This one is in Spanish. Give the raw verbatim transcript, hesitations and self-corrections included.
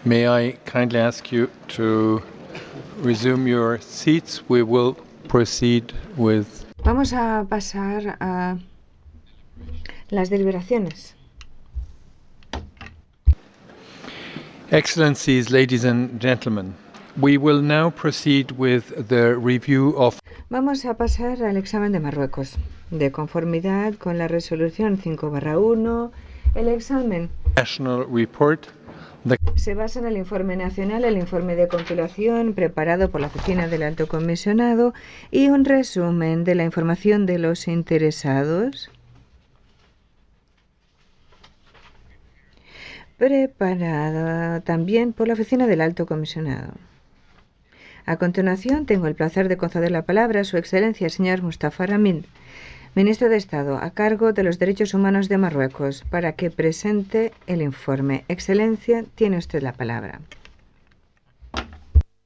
May I kindly ask you to resume your seats? We will proceed with. Vamos a pasar a las deliberaciones. Excellencies, ladies and gentlemen, we will now proceed with the review of. Vamos a pasar al examen de Marruecos. De conformidad con la resolución cinco barra uno, el examen National Report. The... se basa en el informe nacional, el informe de compilación preparado por la Oficina del Alto Comisionado y un resumen de la información de los interesados preparada también por la Oficina del Alto Comisionado. A continuación, tengo el placer de conceder la palabra a Su Excelencia, el señor Mustafa Ramil, Ministro de Estado a cargo de los Derechos Humanos de Marruecos, para que presente el informe. Excelencia, tiene usted la palabra.